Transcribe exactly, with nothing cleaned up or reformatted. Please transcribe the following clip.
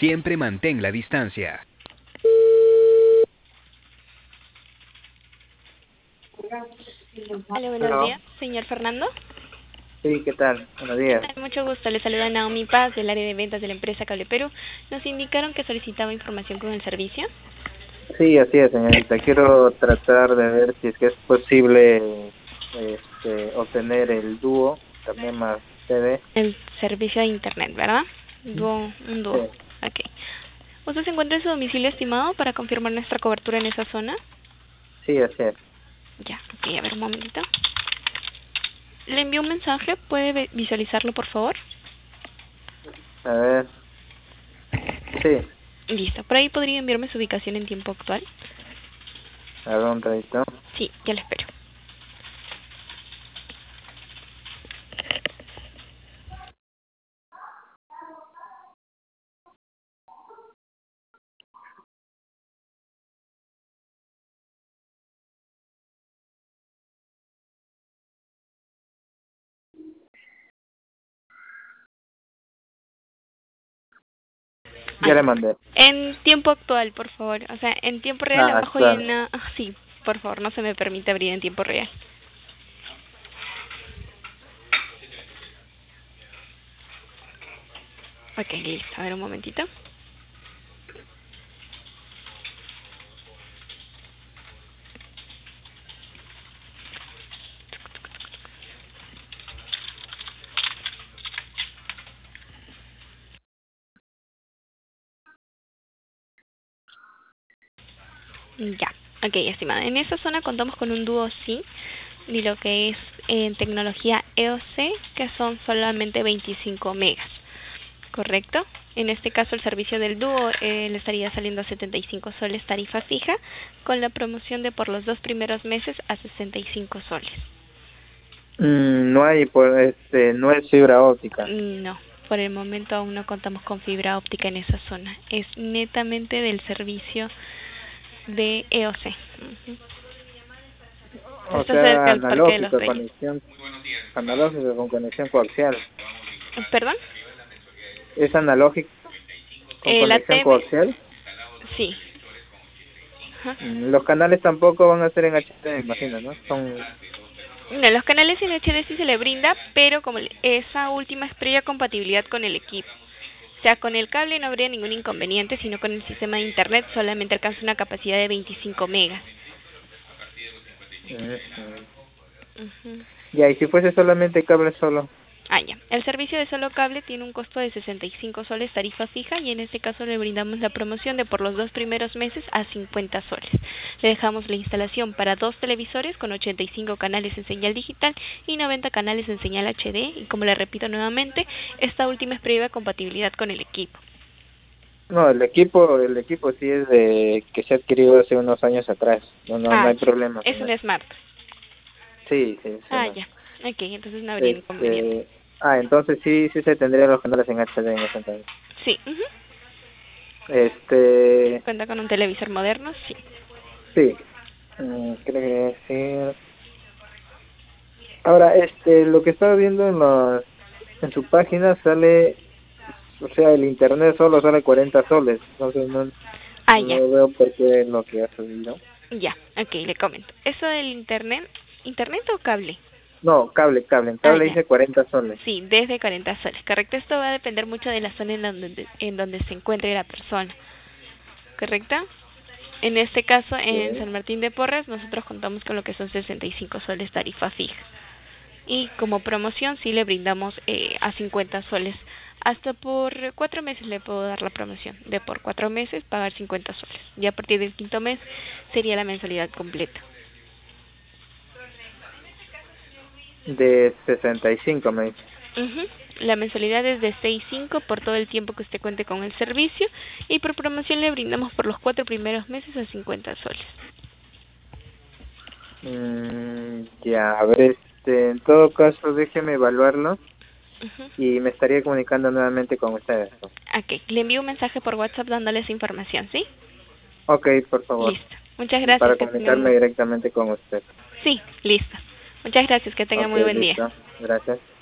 Siempre mantén la distancia. Hola, buenos Hello. días, señor Fernando. Sí, ¿qué tal? Buenos ¿Qué días. tal? Mucho gusto, le saluda Naomi Paz del área de ventas de la empresa Cable Perú. Nos indicaron que solicitaba información con el servicio. Sí, así es, señorita. Quiero tratar de ver si es que es posible este, obtener el dúo, también más T V. El servicio de internet, ¿verdad? Dúo, un Sí, dúo. Ok. ¿Usted se encuentra en su domicilio estimado para confirmar nuestra cobertura en esa zona? sí, así es. Ya, ok, a ver un momentito. Le envío un mensaje, ¿puede ve- visualizarlo por favor? A ver, sí, Listo, por ahí podría enviarme su ubicación en tiempo actual. a ver un ratito. Sí, ya le espero. Ya Ah, le mandé. en tiempo actual, por favor. O sea, en tiempo real, Ah, abajo hay actual. una... ah, sí, por favor, no se me permite abrir en tiempo real. Ok, listo. A ver un momentito. Ya. Ok, estimada. En esta zona contamos con un dúo SIM y lo que es en tecnología E O C, que son solamente veinticinco megas. ¿Correcto? En este caso el servicio del dúo eh, le estaría saliendo a setenta y cinco soles tarifa fija, con la promoción de por los dos primeros meses a sesenta y cinco soles. Mm, no hay, por este, no es fibra óptica. No, por el momento aún no contamos con fibra óptica en esa zona. Es netamente del servicio de E O C. Ujú. O Está cerca sea, del Parque de los analógica, Reyes. conexión, analógica con conexión coaxial. ¿Perdón? ¿Es analógico con El conexión A T M, coaxial? sí. Ajá. Mm, Los canales tampoco van a ser en H D, me imagino, ¿no? Son... No, los canales en H D sí se le brinda, pero como le- esa última es previa compatibilidad con el equipo. O sea, con el cable no habría ningún inconveniente, sino con el sistema de internet solamente alcanza una capacidad de veinticinco megas. Ujú. Ujú. Ya, y si fuese solamente cable solo. Ah, ya. El servicio de solo cable tiene un costo de sesenta y cinco soles tarifa fija y en este caso le brindamos la promoción de por los dos primeros meses a cincuenta soles. Le dejamos la instalación para dos televisores con ochenta y cinco canales en señal digital y noventa canales en señal H D y como le repito nuevamente, esta última es previa compatibilidad con el equipo. No, el equipo, el equipo sí es de que se adquirió hace unos años atrás. No, no, no Ah, hay ya. problema Es con un eso. Smart. Sí, sí, sí, Ah, no. ya. Ok, entonces no habría inconveniente. Este, ah, entonces sí, sí se tendría los canales en H D en ese entonces. Sí. Ujú. Este, ¿Cuenta con un televisor moderno? Sí. sí, mm, creo que sí. Ahora, este, lo que estaba viendo en los, en su página sale, o sea, el internet solo sale cuarenta soles. Entonces no, Ah, ya. no veo por qué es lo que ha subido. Ya. Ok, le comento. Eso del internet, ¿internet o cable? No, cable, cable. En Ah, cable ya. dice cuarenta soles. Sí, desde cuarenta soles. Correcto, esto va a depender mucho de la zona en donde, en donde se encuentre la persona. ¿Correcto? En este caso, en Sí. San Martín de Porres, nosotros contamos con lo que son sesenta y cinco soles tarifa fija. Y como promoción, sí le brindamos eh, a cincuenta soles. Hasta por cuatro meses le puedo dar la promoción. De por cuatro meses pagar cincuenta soles. Y a partir del quinto mes sería la mensualidad completa. De sesenta y cinco me dice. Ujú. La mensualidad es de seis punto cinco por todo el tiempo que usted cuente con el servicio y por promoción le brindamos por los cuatro primeros meses a cincuenta soles. Mm, ya, a ver, este, en todo caso, déjeme evaluarlo Ujú. y me estaría comunicando nuevamente con ustedes. Ok, le envío un mensaje por WhatsApp dándole esa información, ¿sí? Ok, por favor, Listo. Muchas gracias, para que tenga comunicarme muy... directamente con usted. Sí, listo. Muchas gracias, que tenga Ok, muy buen día. listo. Gracias.